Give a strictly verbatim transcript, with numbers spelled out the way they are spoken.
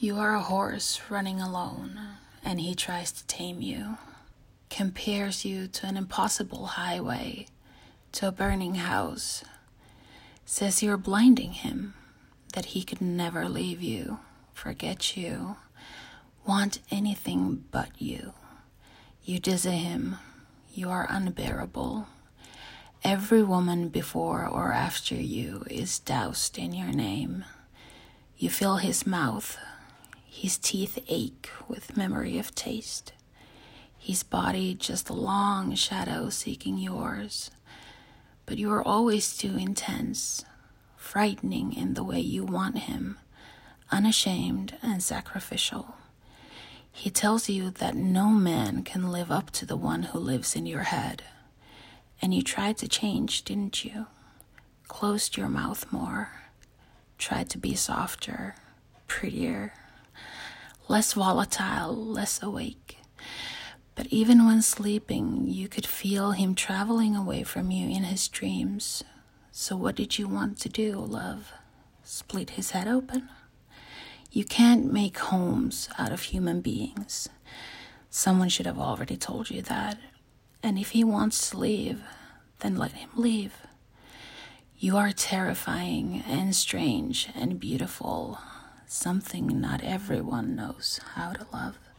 You are a horse running alone, and he tries to tame you, compares you to an impossible highway, to a burning house, says you're blinding him, that he could never leave you, forget you, want anything but you. You dizzy him, you are unbearable. Every woman before or after you is doused in your name. You fill his mouth, his teeth ache with memory of taste. His body just a long shadow seeking yours. But you are always too intense, frightening in the way you want him, unashamed and sacrificial. He tells you that no man can live up to the one who lives in your head. And you tried to change, didn't you? Closed your mouth more, tried to be softer, prettier, less volatile, less awake. But even when sleeping, you could feel him traveling away from you in his dreams. So what did you want to do, love? Split his head open? You can't make homes out of human beings. Someone should have already told you that. And if he wants to leave, then let him leave. You are terrifying and strange and beautiful. Something not everyone knows how to love.